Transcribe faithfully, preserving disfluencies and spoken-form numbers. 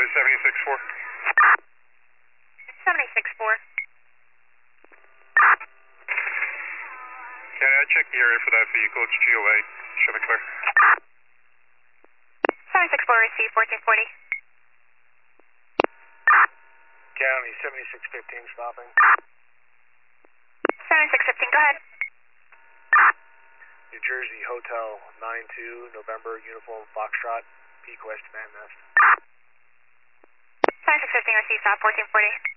Charlie seventy-six four. seventy-six four. Can I check the area for that vehicle? It's G O A. Show me clear. seventy-six four, receive fourteen forty. County seventy-six fifteen stopping. seventy-six fifteen, go ahead. New Jersey Hotel nine two, November, Uniform Foxtrot, Peak West Man Nest. seventy-six fifteen, receive stop fourteen forty.